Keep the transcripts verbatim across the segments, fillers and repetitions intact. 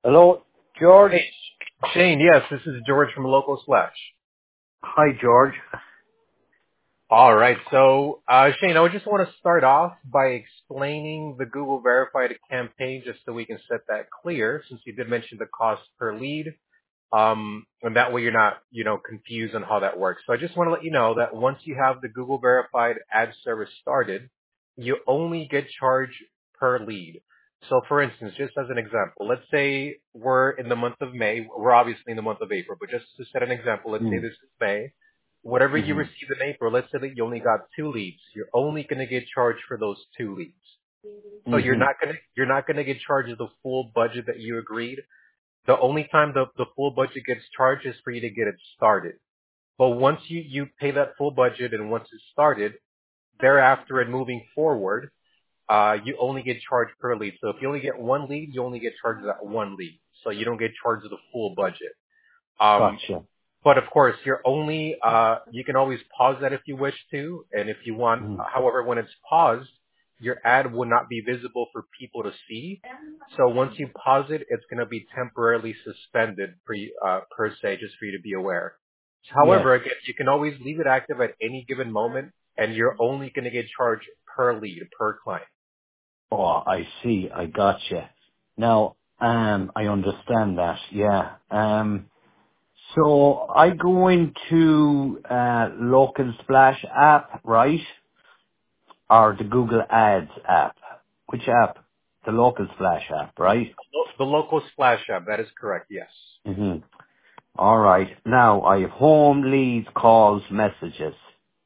Hello, George. Hey, Shane, yes, this is George from Local Slash. Hi, George. All right, so uh, Shane, I would just want to start off by explaining the Google Verified campaign just so we can set that clear, since you did mention the cost per lead, um, and that way you're not, you know, confused on how that works. So I just want to let you know that once you have the Google Verified ad service started, you only get charged per lead. So for instance, just as an example, let's say we're in the month of May. We're obviously in the month of April, but just to set an example, let's say Mm. this is May. Whatever you Mm-hmm. received in April, let's say that you only got two leads. You're only going to get charged for those two leads. So you're Mm-hmm. not going to, you're not going to get charged the full budget that you agreed. The only time the, the full budget gets charged is for you to get it started. But once you, you pay that full budget and once it's started, thereafter and moving forward, uh, you only get charged per lead. So if you only get one lead, you only get charged that one lead. So you don't get charged the full budget. Um, Gotcha. but of course, you're only, uh, you can always pause that if you wish to. And if you want, Mm. however, when it's paused, your ad will not be visible for people to see. So once you pause it, it's going to be temporarily suspended for you, uh, per se, just for you to be aware. Yes. However, again, you can always leave it active at any given moment and you're only going to get charged per lead, per client. Oh, I see. I gotcha. Now, um, I understand that. Yeah. Um, so I go into uh, Local Splash app, right? Or the Google Ads app. Which app? The Local Splash app, right? Lo- The local splash app, that is correct, yes. Mm-hmm. All right. Now I have home, leads, calls, messages.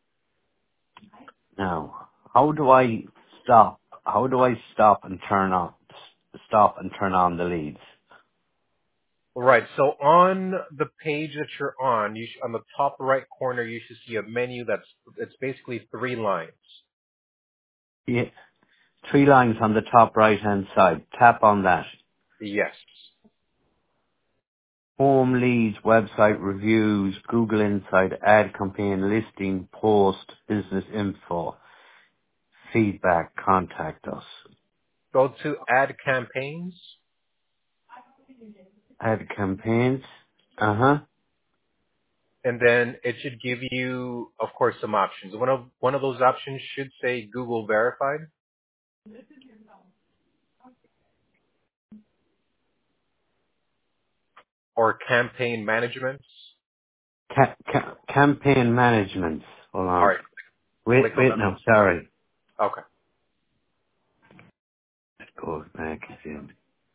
Now, how do I stop? How do I stop and turn on, stop and turn on the leads? Right. So on the page that you're on, you sh- on the top right corner, you should see a menu that's it's basically three lines. Yeah, three lines on the top right hand side. Tap on that. Yes. Home, leads, website reviews, Google Insight, ad campaign, listing, post, business info, feedback, contact us. Go to add campaigns, Ad campaigns. Uh huh. and then it should give you, of course, some options. One of one of those options should say Google Verified or Campaign Management. Ca- ca- campaign management. Hold All on. right. Wait, Click on wait, no, that. sorry. Okay. Let's go back again.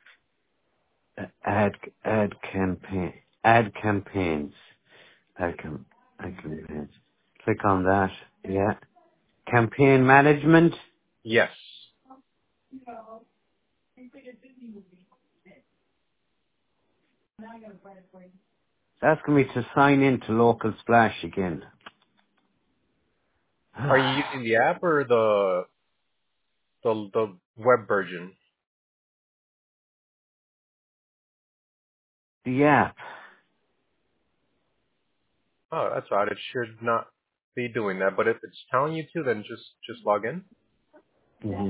Ad ad campaign ad campaigns ad, cam, ad campaigns. Click on that. Yeah. Campaign management. Yes. It's asking me to sign in to Local Splash again. Are you using the app or the the the web version? The app. Oh, that's odd. It should not be doing that. But if it's telling you to, then just just log in. hmm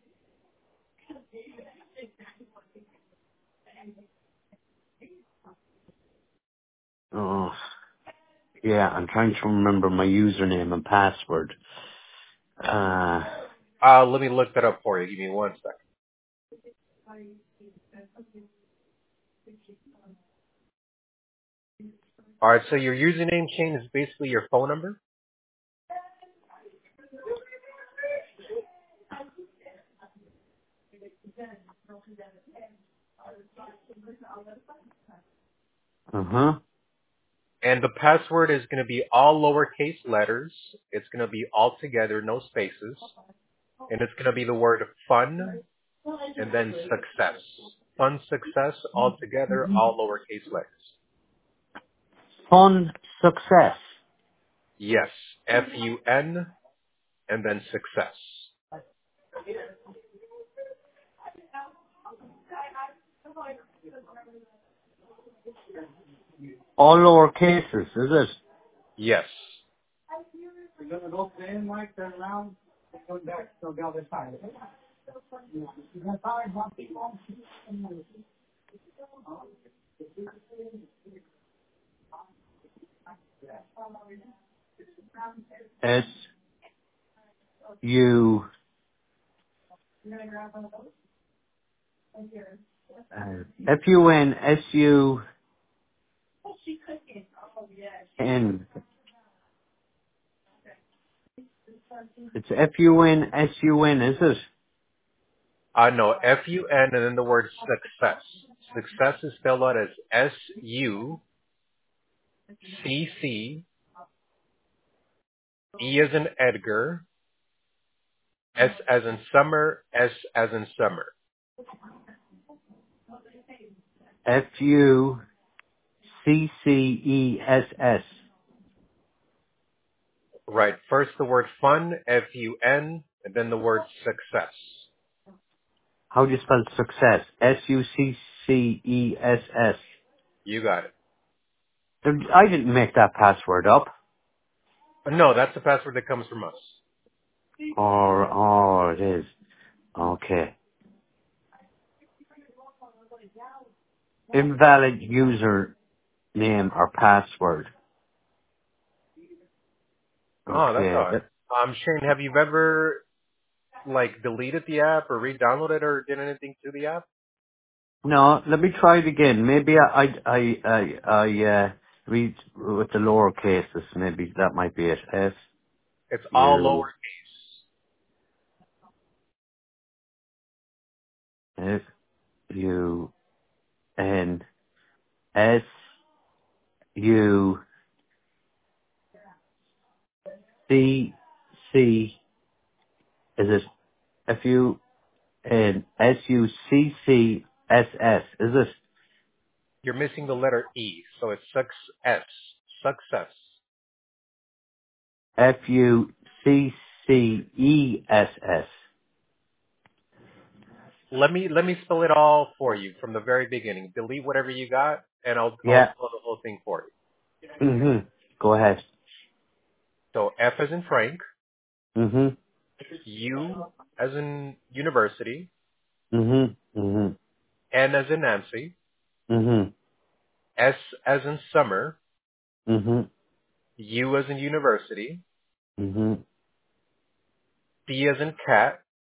Oh, yeah. I'm trying to remember my username and password. Uh, Uh, let me look that up for you. Give me one second. All right, so your username chain is basically your phone number. uh huh. And the password is going to be all lowercase letters. It's going to be all together, no spaces. And it's going to be the word fun and then success. Fun success, all together, all lowercase letters. Fun success. Yes, F U N and then success. All lower cases, is it? Yes. S U uh, F U N S U N. It's F U N S U N, is it? Uh, no, F U N and then the word success. Success is spelled out as S U C C, E as in Edgar, S as in summer, S as in summer. F U C C E S S. Right. First the word fun, F U N, and then the word success. How do you spell success? S U C C E S S. You got it. I didn't make that password up. Uh, No, that's the password that comes from us. Or, oh, it is. Okay. Invalid user name or password. Oh, that's Okay. odd. Um, Shane, have you ever like deleted the app or re-downloaded or did anything to the app? No, let me try it again. Maybe I, I, I, I, I uh, read with the lower cases. Maybe that might be it. S It's all U lowercase. F U N S U C C. Is it F U N S U C C S S? Is it You're missing the letter E, so it's success. Success. F U C C E S S? Let me let me spell it all for you from the very beginning. Delete whatever you got, and I'll I'll Yeah. spell the whole thing for you. Mhm. Go ahead. So F as in Frank, Mhm. U as in university, Mhm. Mhm. N as in Nancy, Mhm. S as in summer, Mhm. U as in university, Mhm. C as in cat,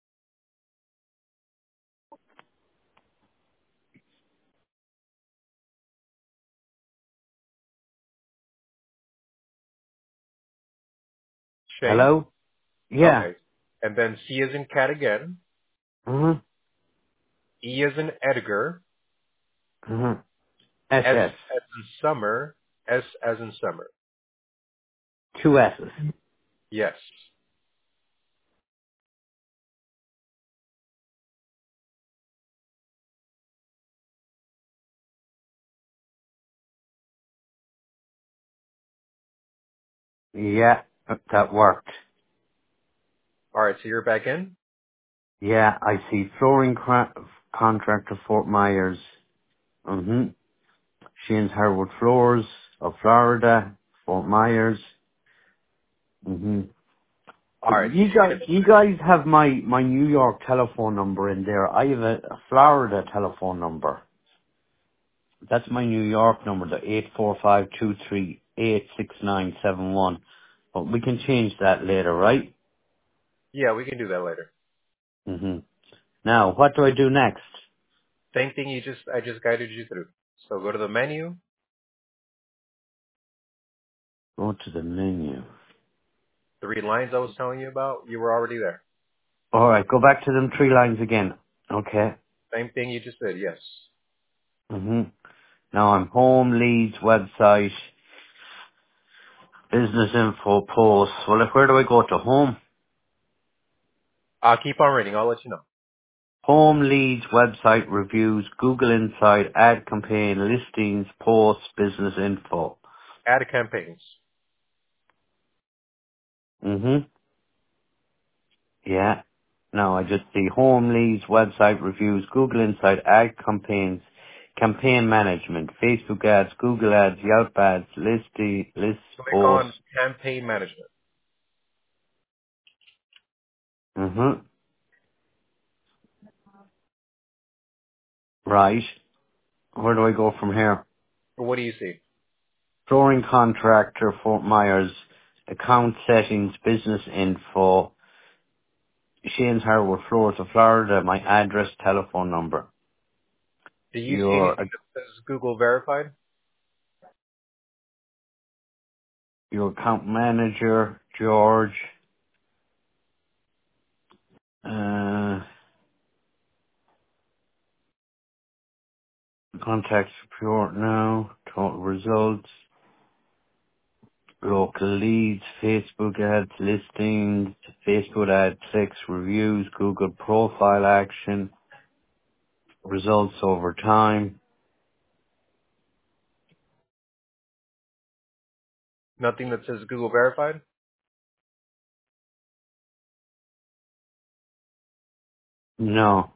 Shane. Hello? Yeah. Okay. And then C as in cat again, Mhm. E as in Edgar, Mhm. S S S. as in summer, S as in summer. Two S's. Yes. Yeah, that worked. All right, so you're back in? Yeah, I see flooring cra- contractor Fort Myers. Mhm. Shane's Hardwood Floors of Florida, Fort Myers. Mhm. All But right. you guys, you guys have my my New York telephone number in there. I have a, a Florida telephone number. That's my New York number, the eight four five two three eight six nine seven one. But we can change that later, right? Yeah, we can do that later. Mhm. Now, what do I do next? Same thing you just I just guided you through. So go to the menu, Go to the menu. three lines I was telling you about, you were already there. All right, go back to them three lines again. Okay. Same thing you just did, yes. Mhm. Now I'm home, leads, website, business info, posts. Well, if, where do I go to? Home? I'll keep on reading, I'll let you know. Home, leads, website, reviews, Google Insight, ad campaign, listings, posts, business info. Add campaigns. Mhm. Yeah. Now I just see home, leads, website, reviews, Google Insight, ad campaigns, campaign management, Facebook ads, Google ads, Yelp ads, listy, list Click posts. on campaign management. Mhm. Right. Where do I go from here? Or what do you see? Flooring contractor, Fort Myers, account settings, business info, Shane's Hardwood Floors of Florida, my address, telephone number. Do you see Your, anything that says Google verified? your account manager, George, uh, contact support now, total results, local leads, Facebook ads, listings, Facebook ad clicks, reviews, Google profile action, results over time. Nothing that says Google verified? No.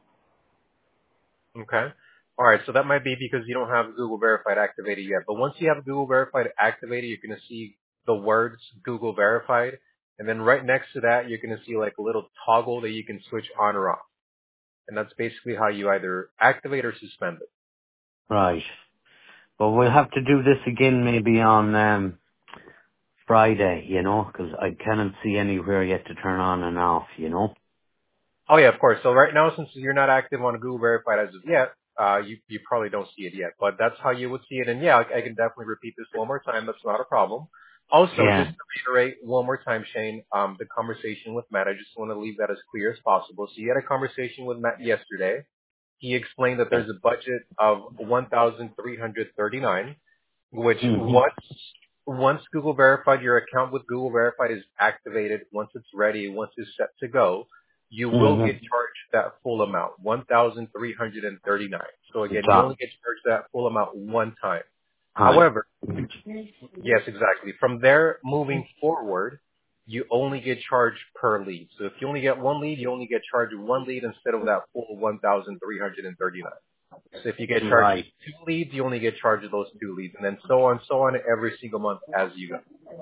Okay. All right. So that might be because you don't have Google verified activated yet. But once you have Google verified activated, you're going to see the words Google verified. And then right next to that, you're going to see like a little toggle that you can switch on or off. And that's basically how you either activate or suspend it. Right. But we'll have to do this again maybe on um, Friday, you know, 'cause I cannot see anywhere yet to turn on and off, you know. Oh yeah, of course. So right now, since you're not active on Google verified as of yet, uh, you, you probably don't see it yet, but that's how you would see it. And yeah, I, I can definitely repeat this one more time. That's not a problem. Also, just Yeah. to reiterate one more time, Shane, um, the conversation with Matt, I just want to leave that as clear as possible. So you had a conversation with Matt yesterday. He explained that there's a budget of one thousand three hundred thirty-nine, which Mhm. once once Google Verified, your account with Google Verified is activated, once it's ready, once it's set to go, you will get Mhm. charged that full amount, one thousand three hundred thirty-nine. So again, you only Done. get charged that full amount one time. Hi. However, yes, exactly. From there moving forward, you only get charged per lead. So if you only get one lead, you only get charged one lead instead of that full one thousand three hundred thirty-nine. So if you get charged Right. two leads, you only get charged those two leads, and then so on, so on, every single month as you go.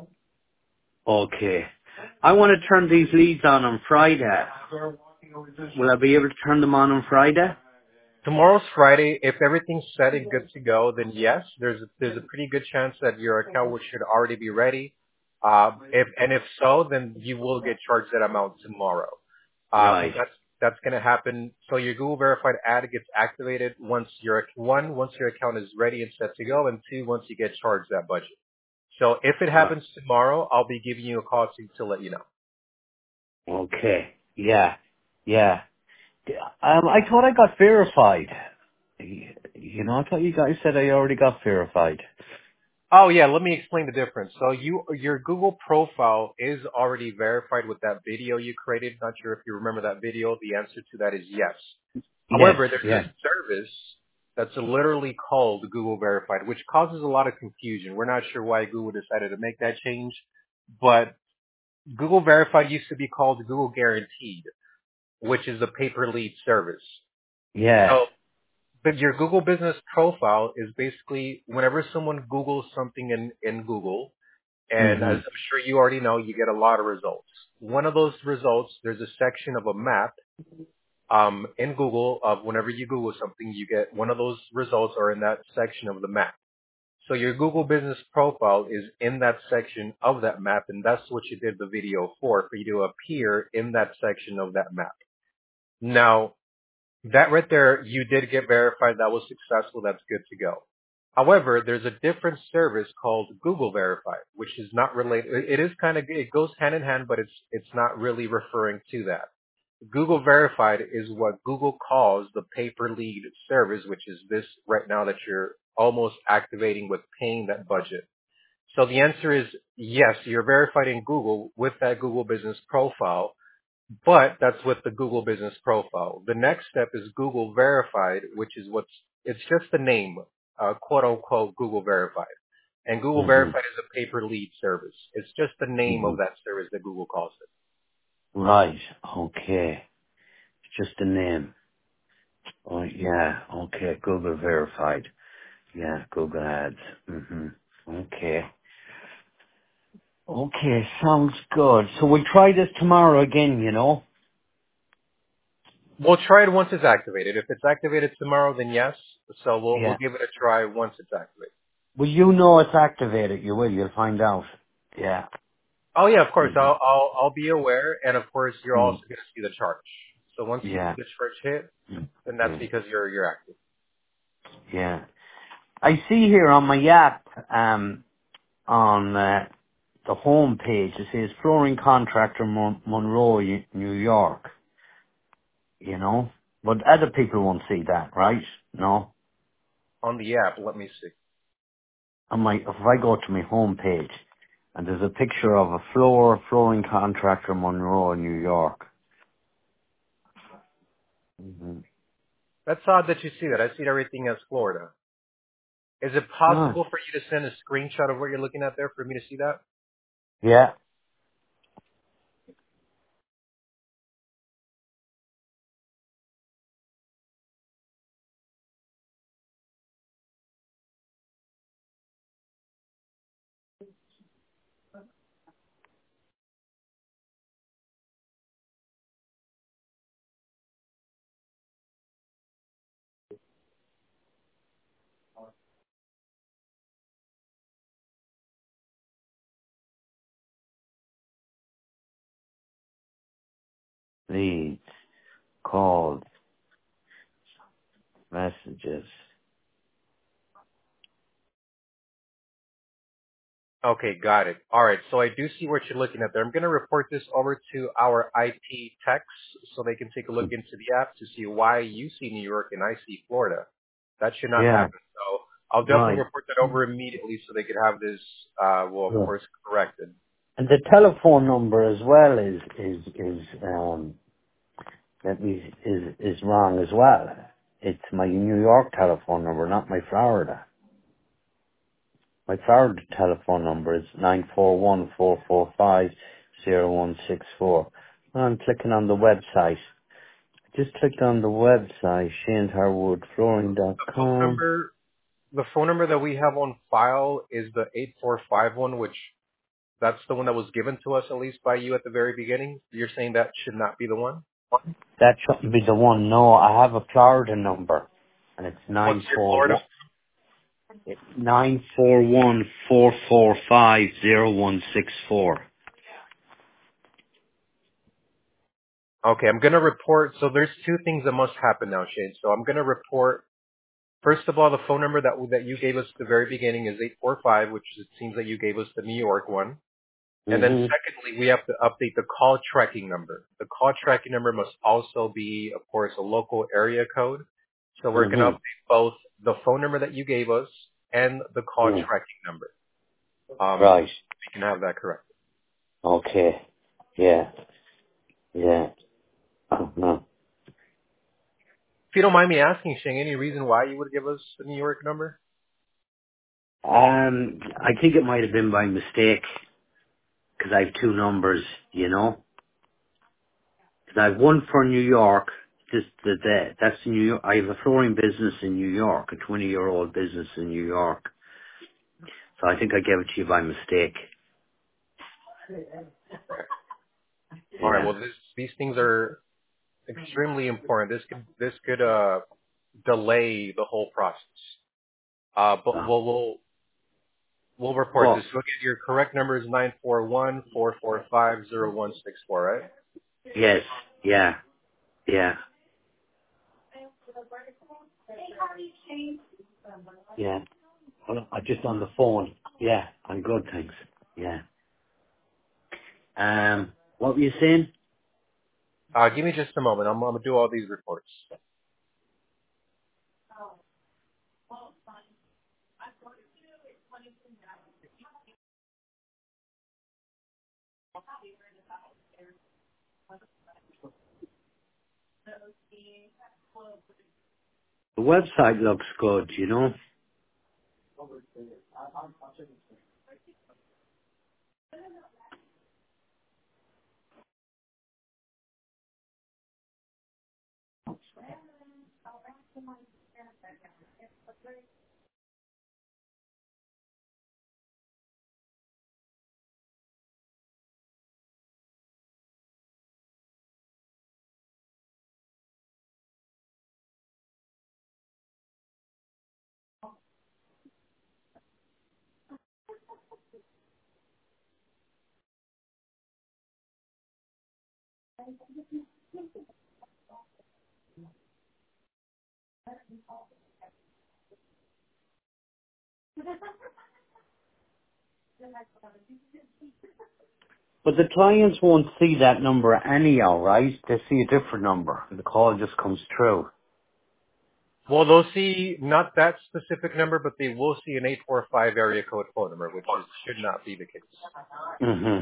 Okay. I want to turn these leads on on Friday. Will I be able to turn them on on Friday? Tomorrow's Friday. If everything's set and good to go, then yes, there's a, there's a pretty good chance that your account will- should already be ready. Uh, if and if so, then you will get charged that amount tomorrow. Uh, Right. that's that's going to happen. So your Google verified ad gets activated once your one once your account is ready and set to go, and two once you get charged that budget. So if it Right. happens tomorrow, I'll be giving you a call to, to let you know. Okay. Yeah. Yeah. Um, I thought I got verified. You know, I thought you guys said I already got verified. Oh yeah, let me explain the difference. So you, your Google profile is already verified with that video you created. Not sure if you remember that video. The answer to that is yes. Yes. However, there's a Yeah. service that's literally called Google Verified, which causes a lot of confusion. We're not sure why Google decided to make that change, but Google Verified used to be called Google Guaranteed, which is a pay-per lead service. Yeah. So but your Google business profile is basically whenever someone Googles something in, in Google, and as Mhm. I'm sure you already know, you get a lot of results. One of those results, there's a section of a map um, in Google of whenever you Google something, you get one of those results are in that section of the map. So your Google business profile is in that section of that map, and that's what you did the video for, for you to appear in that section of that map. Now, that right there, you did get verified. That was successful. That's good to go. However, there's a different service called Google Verified, which is not related. It is kind of, it goes hand in hand, but it's, it's not really referring to that. Google Verified is what Google calls the pay-per lead service, which is this right now that you're almost activating with paying that budget. So the answer is yes, you're verified in Google with that Google business profile, but that's with the Google business profile. The next step is Google Verified, which is what's, it's just the name, uh, quote unquote Google Verified. And Google Mhm. Verified is a pay-per-lead service. It's just the name of Mhm. that service that Google calls it. Right. Okay. It's just a name. Oh yeah. Okay. Google verified. Yeah. Google Ads. Mhm. Okay. Okay. Sounds good. So we'll try this tomorrow again. You know. We'll try it once it's activated. If it's activated tomorrow, then yes. So we'll we'll Yeah. give it a try once it's activated. Well, you know it's activated. You will. You'll find out. Yeah. Oh yeah, of course. Mm. I'll I'll I'll be aware, and of course you're also Mm. going to see the charge. So once you see Yeah. the charge hit, Mm. then that's Yeah. because you're you're active. Yeah. I see here on my app, um, on uh, the home page, it says flooring contractor Mon- Monroe, Y- New York. You know, but other people won't see that, right? No. On the app, let me see. On my, if I go to my home page, and there's a picture of a floor flooring contractor Monroe, New York. Hmm. That's odd that you see that. I see everything as Florida. Is it Ah. possible for you to send a screenshot of what you're looking at there for me to see that? Yeah. Leads, calls, messages. Okay, got it. All right, so I do see what you're looking at there. I'm going to report this over to our I T techs so they can take a look into the app to see why you see New York and I see Florida. That should not Yeah. happen. So I'll definitely Right. report that over immediately so they could have this, uh, well, of Yeah. course, corrected. And the telephone number as well is is is um let me is is wrong as well. It's my New York telephone number, not my Florida. My Florida telephone number is nine four one four four five zero one six four. I'm clicking on the website. Just clicked on the website, shane harwood flooring dot The phone com. number, the phone number that we have on file is the eight four five one, which that's the one that was given to us at least by you at the very beginning. You're saying that should not be the one? That shouldn't be the one. No, I have a Florida number, and it's What's nine your four Florida? one. It's nine four one four four five zero one six four. Okay, I'm going to report. So there's two things that must happen now, Shane. So I'm going to report, first of all, the phone number that that you gave us at the very beginning is eight four five, which it seems that you gave us the New York one. And then Mhm. secondly, we have to update the call tracking number. The call tracking number must also be, of course, a local area code. So we're going to Mhm. update both the phone number that you gave us and the call Mm. tracking number. Um, Right. we can have that correct. Okay. Yeah. Yeah. Oh, no. If you don't mind me asking, Shane, any reason why you would give us the New York number? Um, I think it might have been by mistake because I have two numbers. You know, 'cause I have one for New York. Just the, the that's New York. I have a flooring business in New York, a twenty-year-old business in New York. So I think I gave it to you by mistake. All right. Yeah. Well, this, these things are extremely important. This could this could uh, delay the whole process. Uh, but Oh. we'll we'll we'll report Oh. this. Look at your correct number is nine four one four four five zero one six four, right? Yes. Yeah. Yeah. Yeah. Well, I'm just on the phone. Yeah. I'm good, thanks. Yeah. Um, what were you saying? Uh, give me just a moment. I'm, I'm gonna do all these reports. The website looks good, you know? But the clients won't see that number anyhow, right? They see a different number. The call just comes through. Well, they'll see not that specific number, but they will see an eight four five area code phone number, which is, should not be the case. Mm-hmm.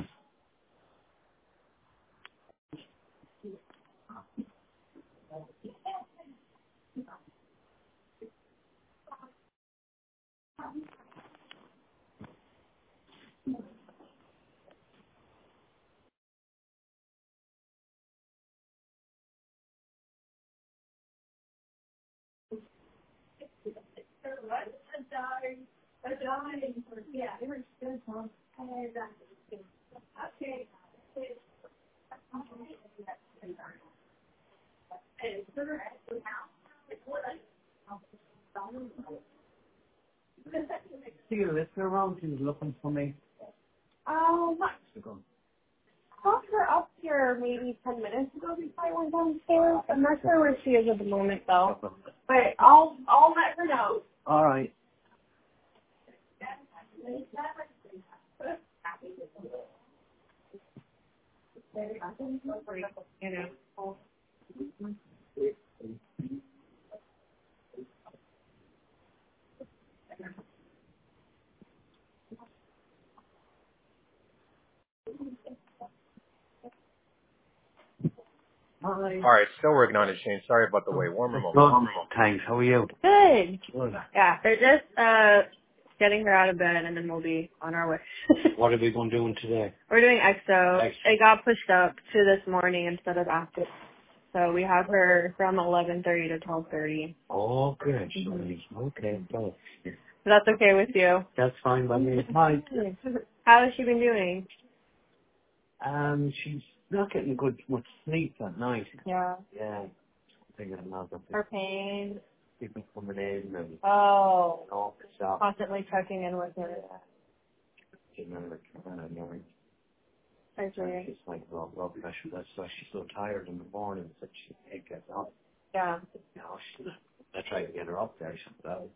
See you listening around, she's looking for me. Um, saw her up here maybe ten minutes ago before I went downstairs. I'm not sure where she is at the moment though. But I'll I'll let her know. All right. You know. All right. All right, still working on it, Shane. Sorry about the wait. Warmer moment. Good. Thanks. How are you? Good. Good. Yeah, they're just uh getting her out of bed and then we'll be on our way. What are we going to do today? We're doing exo. Exo. It got pushed up to this morning instead of after. So we have her from eleven thirty to twelve thirty. Oh, good. Mm-hmm. Okay. So So that's okay with you. that's fine by me. Hi. How has she been doing? Um, she's not getting good much sleep at night. Yeah. Yeah. I think I'm not up Her pain. people coming in and Oh. all the stuff. Constantly checking in with her. You know, like, kind of annoying. I see. She's like low blood pressure. That's why she's so tired in the morning that she can't get up. Yeah. You know, she, I tried to get her up there. She said, "Oh,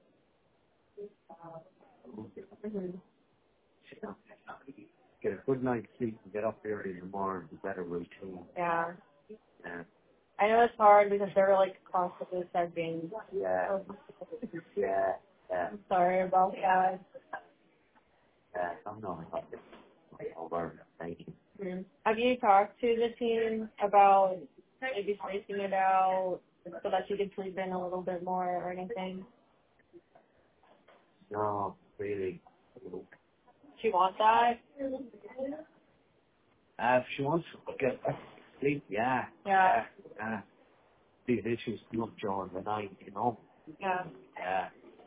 Mm-hmm. she can't get a good night's sleep and get up early in the morning. It's a better routine." Yeah. Yeah. I know it's hard because they're like constantly checking. Yeah. Yeah. Yeah. I'm sorry about that. Yeah. I'm not happy. Over. Thank you. Mm. Have you talked to the team about maybe spacing it out so that you can sleep in a little bit more or anything? No, really. Do you want that? Uh, if she wants to get back to sleep, yeah. Yeah. Yeah. These issues come up during the night, you know. Yeah. Yeah.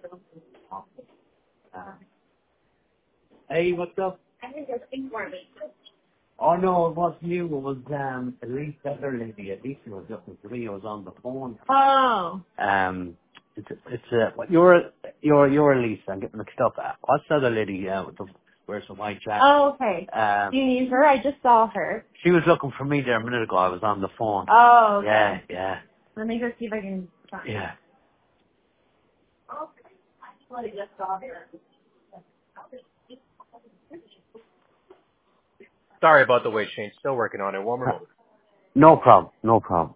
Uh, hey, what's up? I think there's things for me. Oh no, it wasn't you. It was um, Elise, the other lady. Elise was looking for me. I was on the phone. Oh. Um, it's it's uh, what you're you're you're Elise. I'm getting mixed up. Uh, What's the other lady? Uh, with the wears a white jacket. Oh, okay. Um, Do you need her? I just saw her. she was looking for me there a minute ago. I was on the phone. Oh, okay. Yeah, yeah, Let me go see if I can find her. yeah. I just saw her. Sorry about the wait, Shane. Still working on it. Warmer moment. No problem. No problem.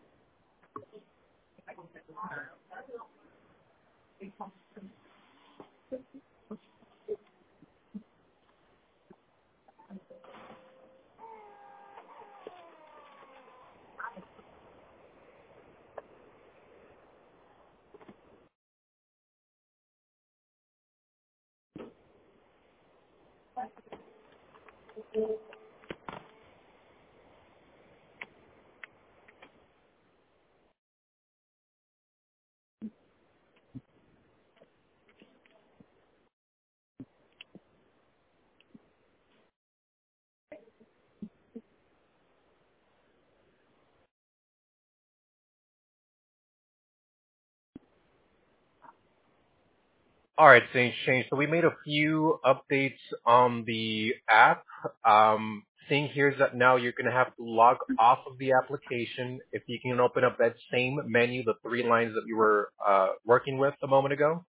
All right, Saint Shane. So we made a few updates on the app. Um, thing here is that now you're going to have to log off of the application. If you can open up that same menu, the three lines that you were uh, working with a moment ago.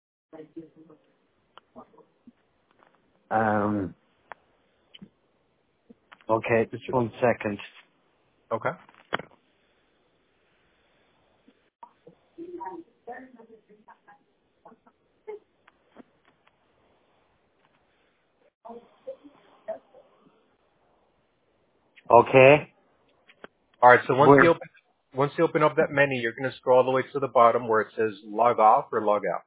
Um, okay, just one second. Okay. Okay. All right. So once you Where? open once you open up that menu, you're going to scroll all the way to the bottom where it says log off or log out.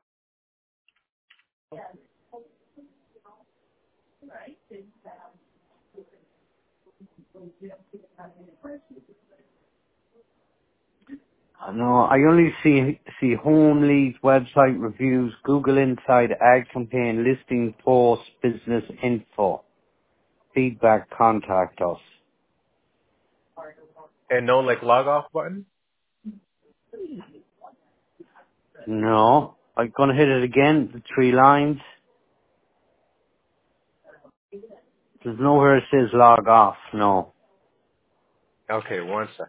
No, I only see see home leads, website reviews, Google Inside, ad campaign, listing posts, business info, feedback, contact us. And no like log off button. No, I'm gonna hit it again. The three lines. There's nowhere it says log off. No. Okay, one second.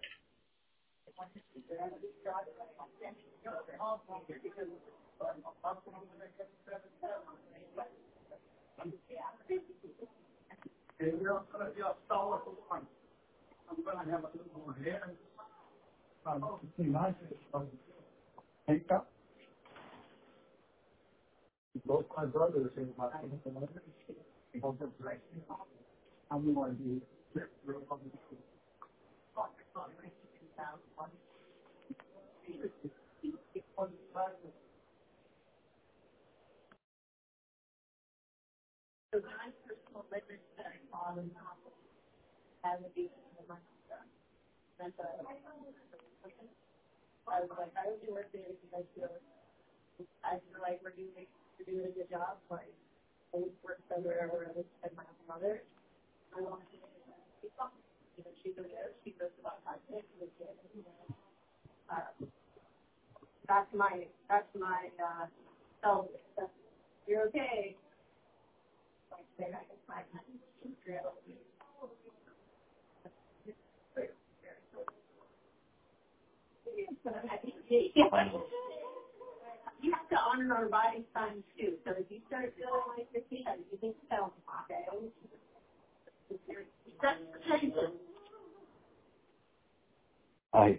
I.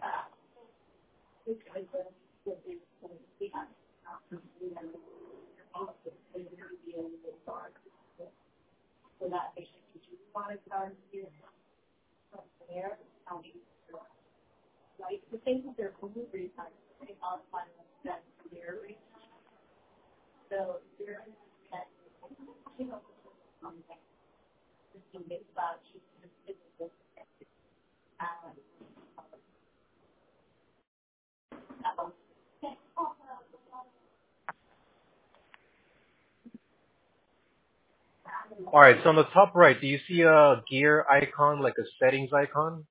All right. So on the top right, do you see a gear icon, like a settings icon?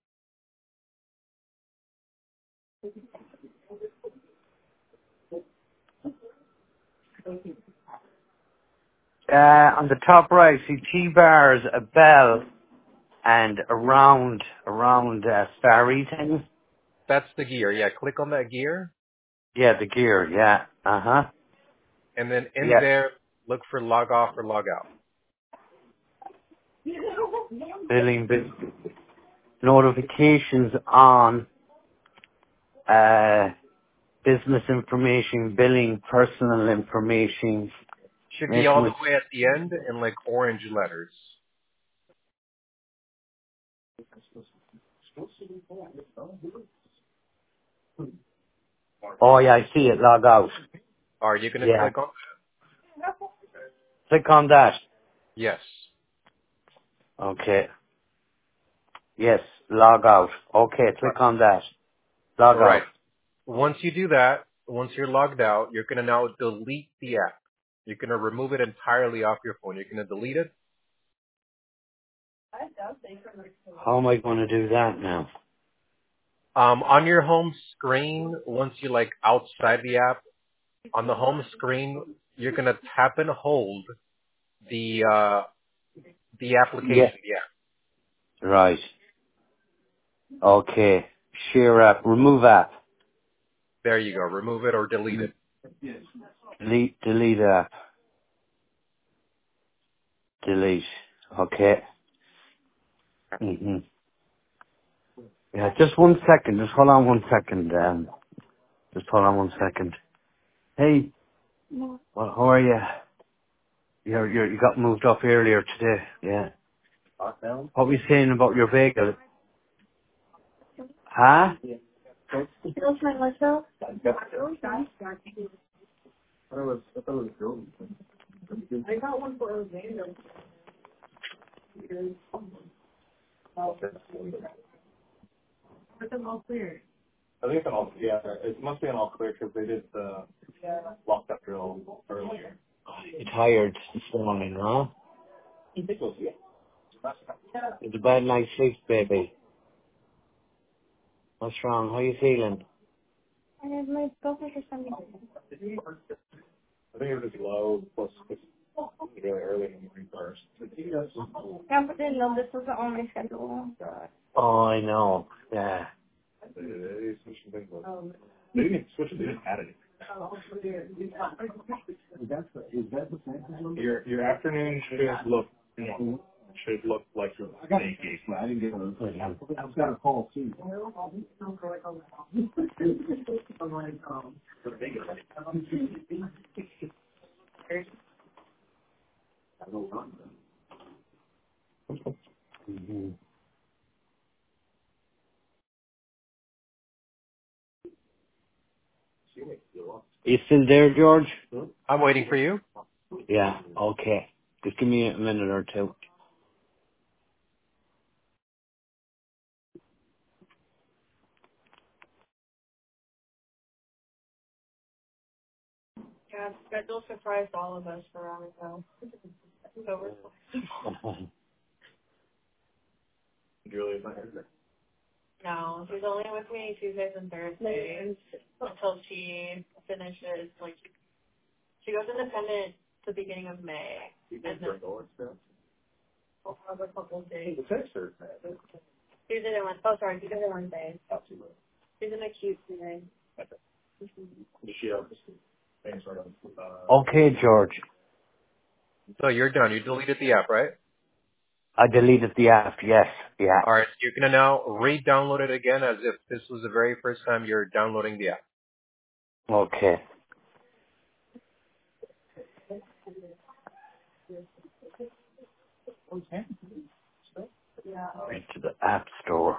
Uh, on the top right, see T-bars, a bell, and a round, a round uh, starry thing. That's the gear. Yeah. Click on that gear, Yeah, the gear, yeah. Uh-huh. and then in Yeah. there, look for log off or log out. Billing, bu- notifications on, uh, business information, billing, personal information, Should be all information the with, way at the end in like orange letters. oh yeah, I see it, log out. Are you going to Yeah. click on? Click on that. Yes. Okay. Yes, log out. Okay, Uh, click on that. Log All right. out. Once you do that, once you're logged out, you're going to now delete the app. You're going to remove it entirely off your phone. You're going to delete it. How am I going to do that now? Um, on your home screen, once you're like outside the app, on the home screen, you're going to tap and hold the, uh, the Yeah. application, the app. Right. Okay. Share app. Remove app. There you go. Remove it or delete it. Delete, delete app. Delete. Okay. hmm Yeah, just one second. Just hold on one second. Um, just hold on one second. Hey, No. well, how are you? You're, you're, you got moved up earlier today. Yeah. What were you saying about your bagel? Huh? Feels my myself. I got one for Orlando. But I'm all clear. I think it's an all, yeah, it must be an all clear because they did the locked up drill earlier. You tired this morning, huh? I think it was, yeah. It's a bad night's sleep, baby. What's wrong? How you feeling? I have my focus or something. I think it was just low, plus it's really early in the morning first. Yeah, but then no, this was the only schedule. Oh, I know. Yeah. They, they switched some things up. They didn't even switch it, they just added it. Your, your afternoon should look, you know, should look like your day gave. I didn't get one. I've got a call too. hmm You still there, George? I'm waiting for you. Yeah. Okay. Just give me a minute or two. Yeah, schedule surprised all of us for Ramadan. So we're Julia's not here. no, she's only with me Tuesdays and Thursdays until she finishes. Like she goes independent the beginning of May, and then I'll have a couple of days. Tuesday and Wednesday. Oh, sorry, Tuesday and Wednesday. She's in a cute today. Does she have things sort of, uh, Okay, George. So you're done. You deleted the app, right? I deleted the app. Yes. Yeah. All right. You're going to now re-download it again as if this was the very first time you're downloading the app. Okay. Into the app store.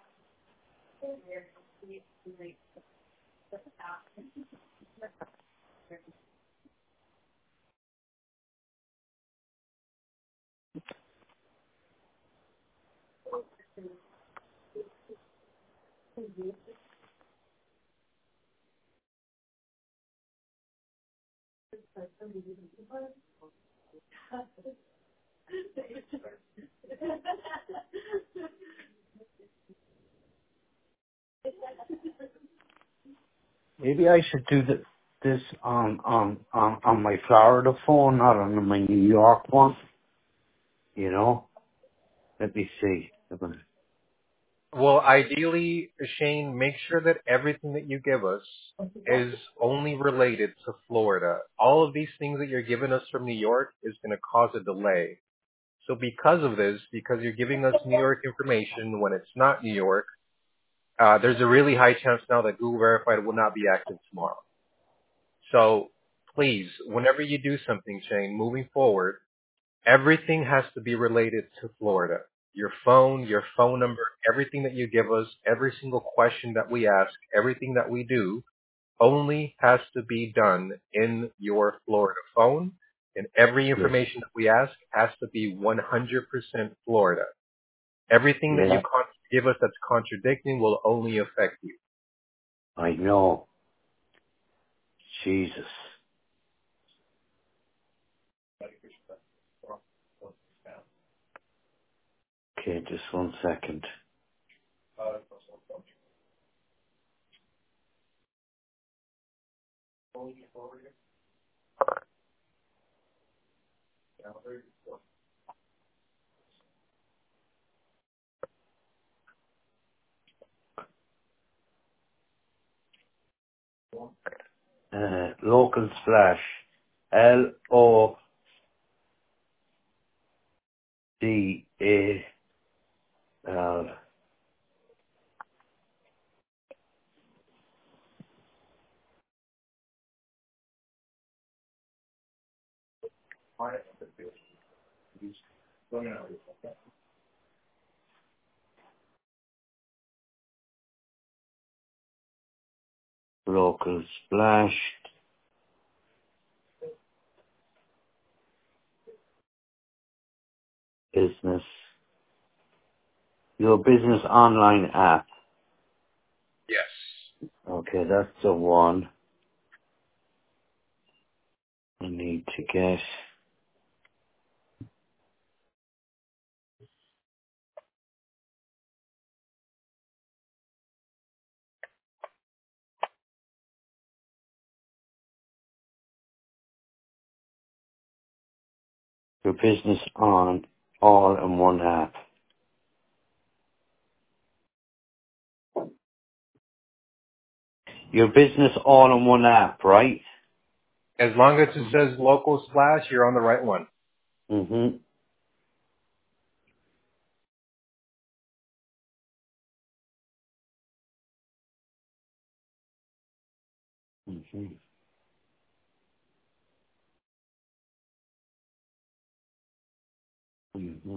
Maybe I should do the, this on, on, on, on my Florida phone, not on my New York one. You know? Let me see. Well, ideally, Shane, make sure that everything that you give us is only related to Florida. All of these things that you're giving us from New York is going to cause a delay. So because of this, because you're giving us New York information when it's not New York, uh, there's a really high chance now that Google Verified will not be active tomorrow. So please, whenever you do something, Shane, moving forward, everything has to be related to Florida. Your phone, your phone number, everything that you give us, every single question that we ask, everything that we do only has to be done in your Florida phone. And every Yes. information that we ask has to be one hundred percent Florida. Everything that you Yeah. con- give us that's contradicting will only affect you. I know. Jesus. Okay, just one second. Uh, local splash. L O C A L. Local splash. Business. Your business online app. Yes. Okay, that's the one I need to get. Your business on all in one app. Your business all in one app, right? As long as it says local splash, you're on the right one. Mm-hmm. Mm-hmm. Mm-hmm.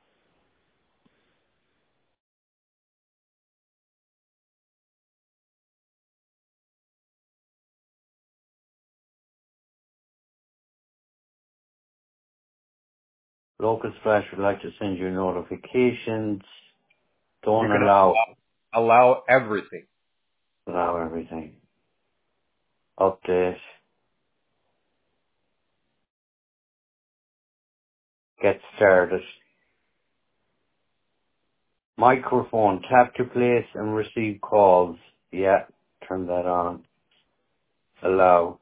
Local Splash would like to send you notifications. Don't You're going allow, to allow everything. allow everything. Update. Get started. Microphone. Tap to place and receive calls. Yeah, turn that on. Allow.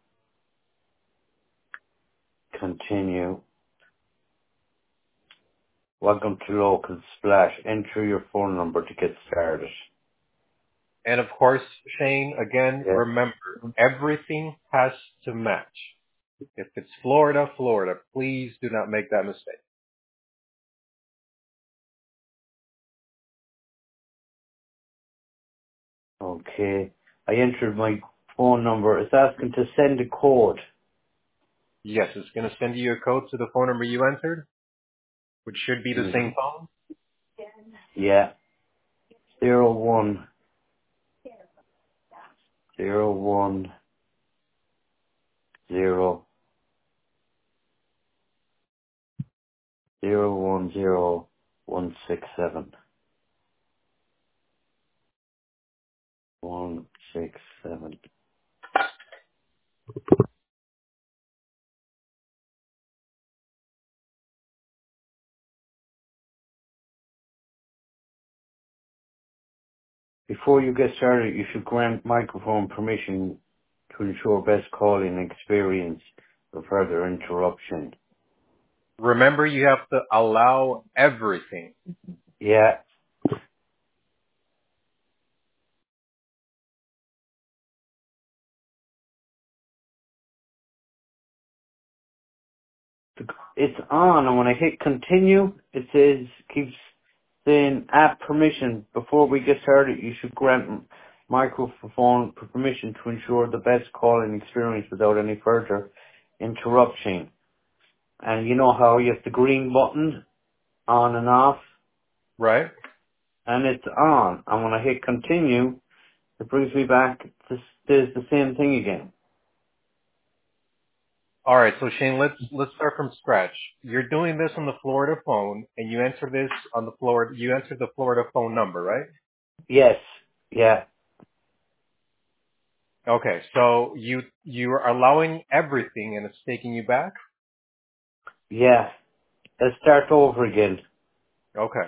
Continue. Welcome to Local Splash. Enter your phone number to get started. And of course, Shane, again, Yeah. remember, everything has to match. If it's Florida, Florida, please do not make that mistake. Okay. I entered my phone number. It's asking to send a code. Yes, it's going to send you a code to the phone number you entered, which should be the Mhm. same phone. Yeah. Zero one zero one zero zero one zero one six seven one six seven. Before you get started, you should grant microphone permission to ensure best calling experience for further interruption. Remember, you have to allow everything. Yeah. It's on, and when I hit continue, it says, keeps saying app permission. Before we get started, you should grant m- microphone permission to ensure the best calling experience without any further interruption. And you know how you have the green button on and off, Right? and it's on. And when I hit continue, it brings me back to s- there's the same thing again. All right, so Shane, let's let's start from scratch. You're doing this on the Florida phone, and you enter this on the Florida. You enter the Florida phone number, right? Yes. Yeah. Okay, so you you are allowing everything, and it's taking you back. Yeah. Let's start over again. Okay.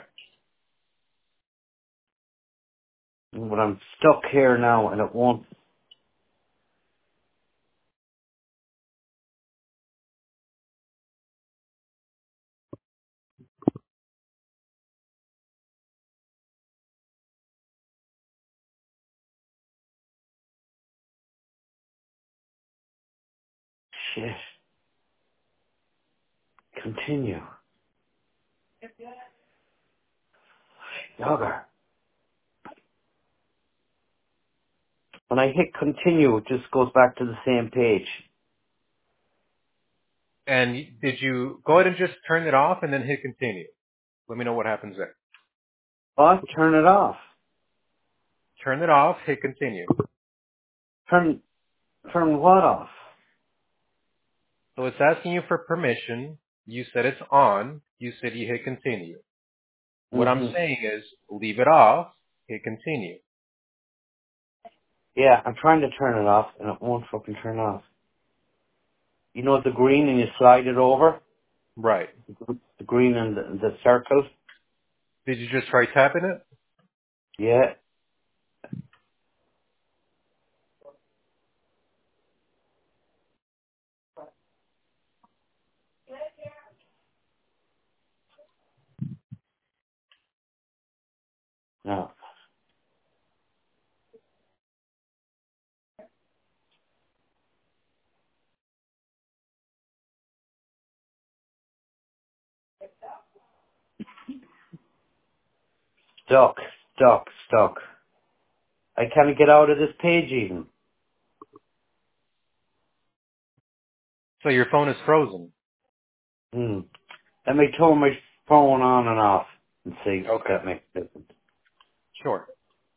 But I'm stuck here now, and it won't. Shit. Continue. Dogger. When I hit continue, it just goes back to the same page. And did you go ahead and just turn it off and then hit continue? Let me know what happens there. What? Turn it off. Turn it off, hit continue. Turn, turn what off? So it's asking you for permission. You said it's on. You said you hit continue. What I'm Mm-hmm. saying is leave it off, hit continue. Yeah, I'm trying to turn it off, and it won't fucking turn off. You know the green, and you slide it over? Right. The green and the, the circle? Did you just try tapping it? Yeah. No. Stuck, stuck, stuck. I can't get out of this page even. So your phone is frozen. Hmm. Let me turn my phone on and off and see if Okay. that makes a difference. Sure.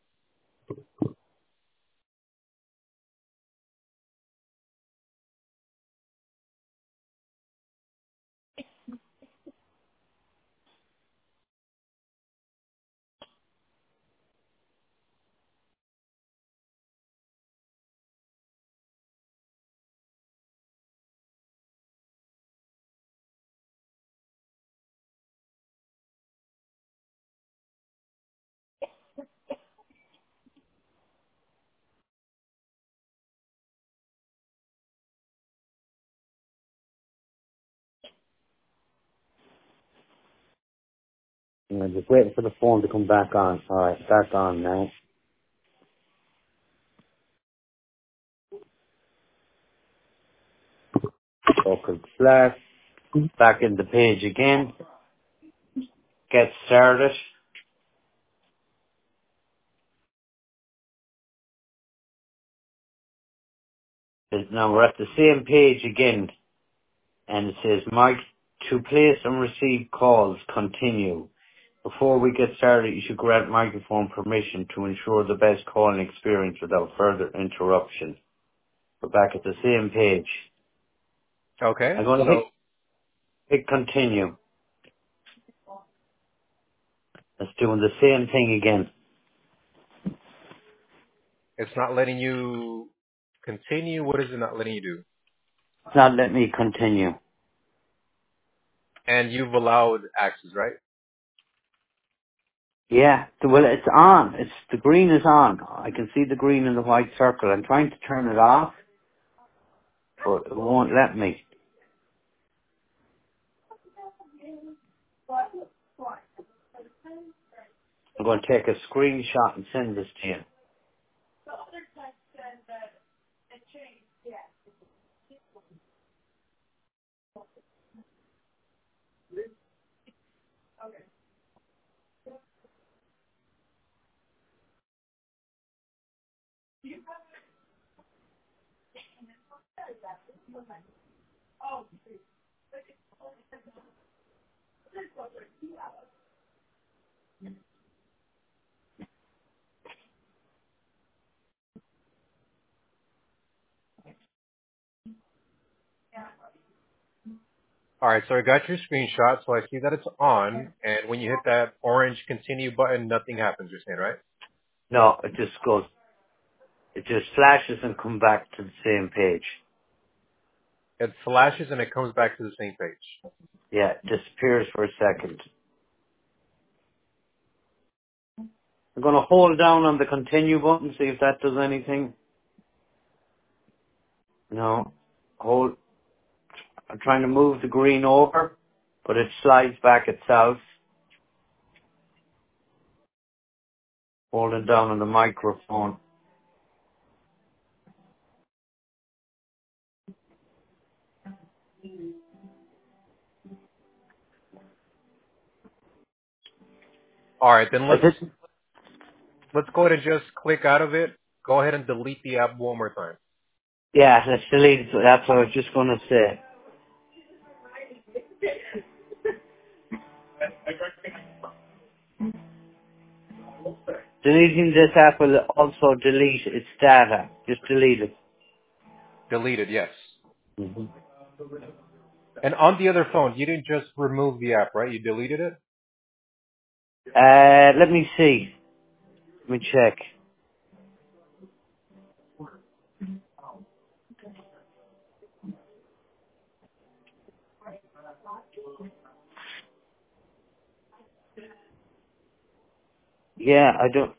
I'm just waiting for the phone to come back on. Alright, back on now. Focus flash. Back in the page again. Get started. Now we're at the same page again. And it says, Mike, to place and receive calls, continue. Before we get started, you should grant microphone permission to ensure the best calling experience without further interruption. We're back at the same page. Okay. I'm going to So hit, hit continue. It's doing the same thing again. it's not letting you continue. What is it not letting you do? It's not letting me continue. And you've allowed access, right? Yeah, the- well, it's on. It's the green is on. I can see the green in the white circle. I'm trying to turn it off, but it won't let me. I'm going to take a screenshot and send this to you. All right. So I got your screenshot. So I see that it's on. And when you hit that orange continue button, nothing happens. You're saying, right? No, it just goes, it just flashes and come back to the same page. It flashes and it comes back to the same page. Yeah, it disappears for a second. I'm going to hold down on the continue button, see if that does anything. No. Hold. I'm trying to move the green over, but it slides back itself. Holding down on the microphone. All right, then I let's did. let's go ahead and just click out of it. Go ahead and delete the app one more time. Yeah, let's delete it. That's what I was just going to say. Deleting this app will also delete its data. Just delete it. Deleted, yes. hmm And on the other phone, you didn't just remove the app, right? You deleted it? Uh, let me see. Let me check. Yeah, I don't.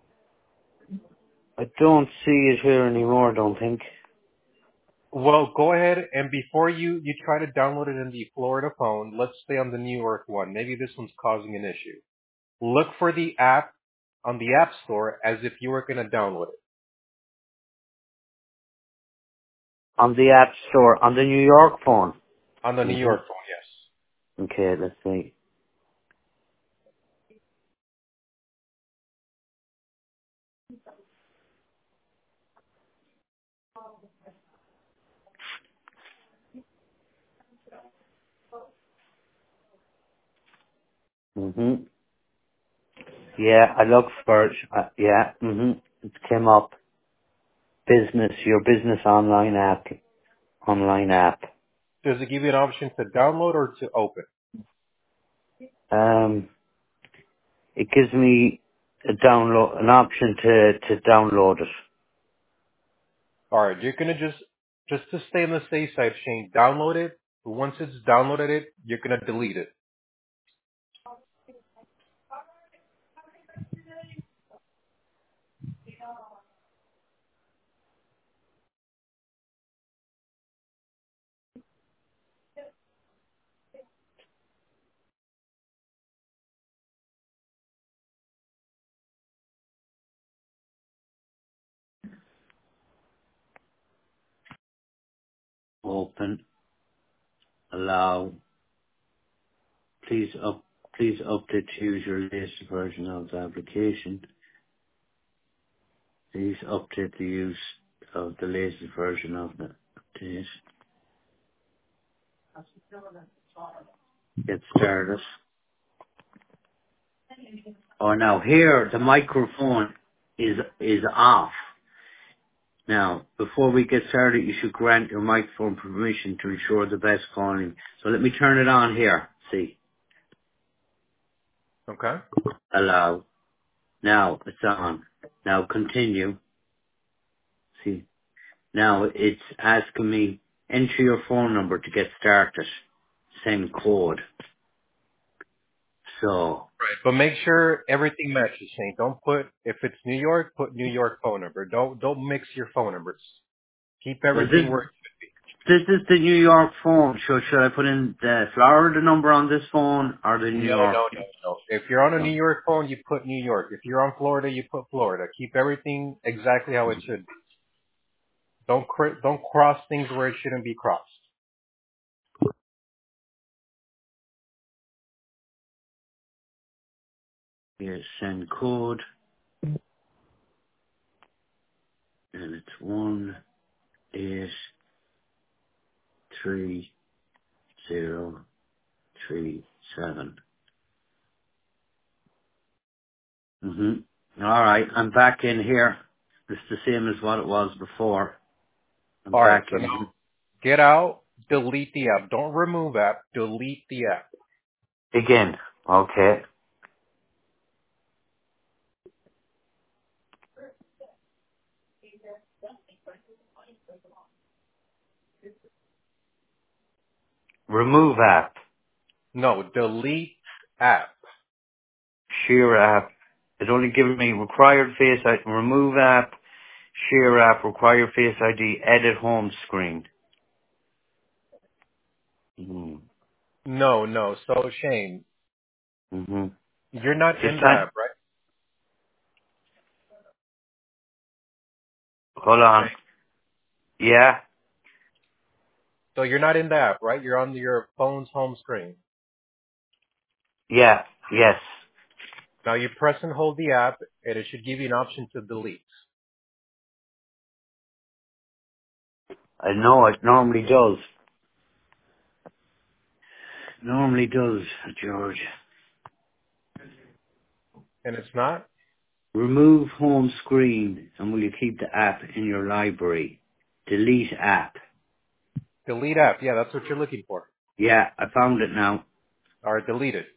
I don't see it here anymore. I don't think. Well, go ahead and before you, you try to download it in the Florida phone, let's stay on the New York one. Maybe this one's causing an issue. Look for the app on the App Store as if you were going to download it. On the App Store, on the New York phone. On the New hmm York phone, yes. Okay, let's see. hmm Yeah, I looked for it. Uh, yeah, hmm it came up. Business, your business online app. Online app. Does it give you an option to download or to open? Um, it gives me a download, an option to, to download it. All right, you're going to just, just to stay on the safe side, Shane, download it. Once it's downloaded it, you're going to delete it. Open, allow, please up, please update to use your latest version of the application. Please update the use of the latest version of the update. Get started. Oh, now here, the microphone is, is off. Now, before we get started, you should grant your microphone permission to ensure the best calling. So let me turn it on here. See, Okay? allow. Now it's on. Now continue. See, now it's asking me enter your phone number to get started. Same code. So, Right. But make sure everything matches, Shane. Don't put, if it's New York, put New York phone number. Don't, don't mix your phone numbers. Keep well, this everything where it should be. this is the New York phone. So should I put in the Florida number on this phone or the New No, York? no, no, no. If you're on a New No. York phone, you put New York. If you're on Florida, you put Florida. Keep everything exactly how it should be. Don't cr- don't cross things where it shouldn't be crossed. Here's send code, and it's one eight three zero three seven. Mhm. All right, I'm back in here. It's the same as what it was before. I'm All right. back So now in get out, delete the app. Don't remove app. Delete the app. again. Okay. Remove app. No, delete app. Share app. It's only giving me required face I D. Remove app. Share app. Required face I D. Edit home screen. Mhm. No, no. So Shane, Mhm. you're not Just in the try. app, right? Hold on. Yeah. So you're not in the app, right? You're on your phone's home screen. Yeah. Yes. Now you press and hold the app, and it should give you an option to delete. I know it normally does. Normally does, George. And it's not? Remove home screen and will you keep the app in your library? Delete app. Delete app. Yeah, that's what you're looking for. Yeah, I found it now. All right, delete it.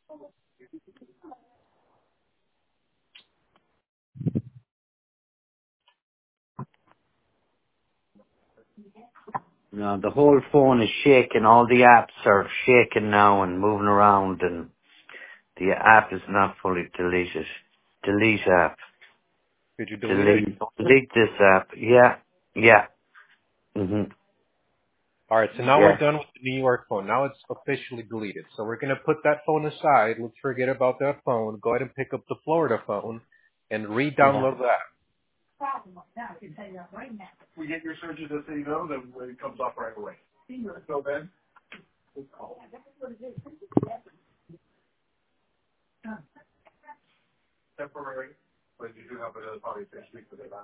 No, the whole phone is shaking. All the apps are shaking now and moving around and the app is not fully deleted. Delete app. Did you delete it? Delete, delete this app. Yeah, yeah. Mhm. All right, so now we're Yeah. done with the New York phone. Now it's officially deleted. So we're going to put that phone aside. Let's forget about that phone. Go ahead and pick up the Florida phone and Yeah. re-download that. We get your searches as you know, then it comes up right away. So then, temporary, but you do have another party to speak with it.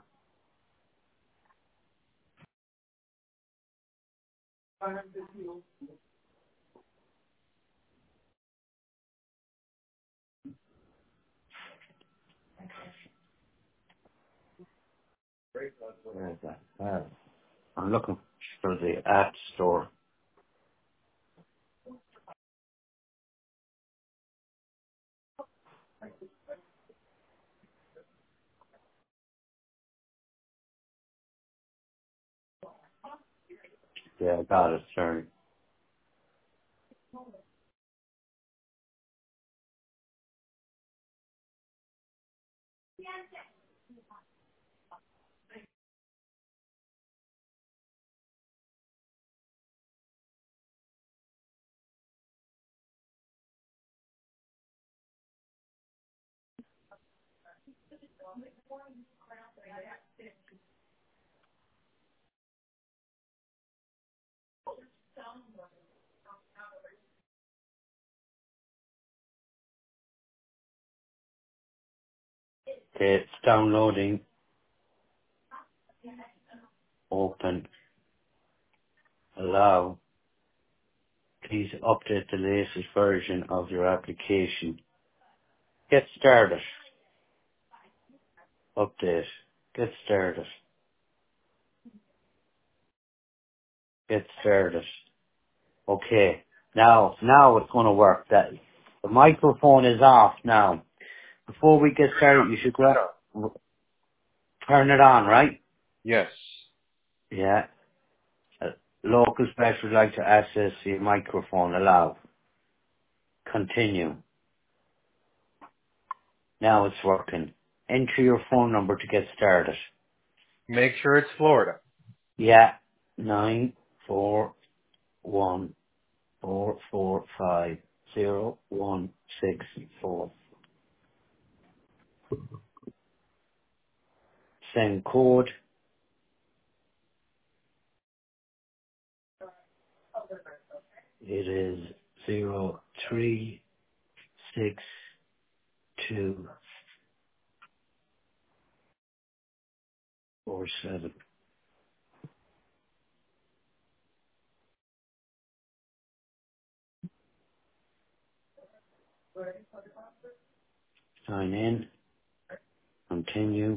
Where is that? Uh, I'm looking for the app store. Yeah, I got it, sorry. Okay, it's downloading. Open. Allow. Please update the latest version of your application. Get started. Update. Get started. Get started. Okay. Now, now it's going to work. That the microphone is off now. Before we get started, you should go turn it on, right? Yes. Yeah. Uh, local special would like to access your microphone. Allow. Continue. Now it's working. Enter your phone number to get started. Make sure it's Florida. Yeah. Nine four one four four five zero one six four. Send code. It is zero three six two four seven. Sign in. Continue.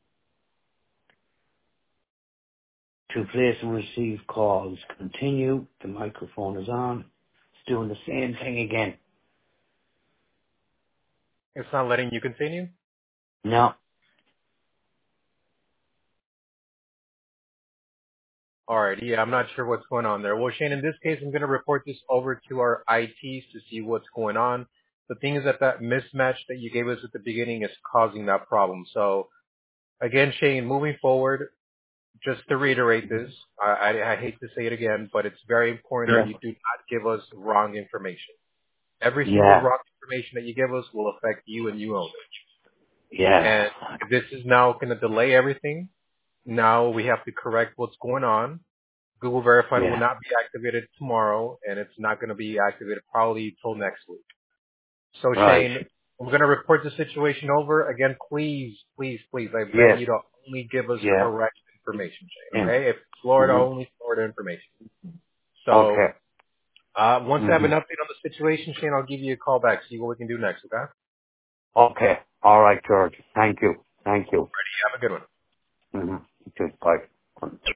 To place and receive calls. Continue. The microphone is on. It's doing the same thing again. It's not letting you continue? No. All right, yeah, I'm not sure what's going on there. Well, Shane, in this case, I'm going to report this over to our I Ts to see what's going on. The thing is that that mismatch that you gave us at the beginning is causing that problem. So, again, Shane, moving forward, just to reiterate this, I, I, I hate to say it again, but it's very important Yeah. that you do not give us wrong information. Every single Yeah. wrong information that you give us will affect you and you only. Yeah. And if this is now going to delay everything, now we have to correct what's going on. Google Verified will Yeah. not be activated tomorrow, and it's not going to be activated probably till next week. So Right. Shane, I'm going to report the situation over. Again, please, please, please, I beg Yes. you to only give us Yeah. correct information, Shane, Yeah. okay? If Florida, Mm-hmm. only Florida information. So, Okay. uh, once I have an Mm-hmm. update on the situation, Shane, I'll give you a call back, see what we can do next, okay? Okay. All right, George. Thank you. Thank you. Ready? Have a good one. Mm-hmm. Just bye.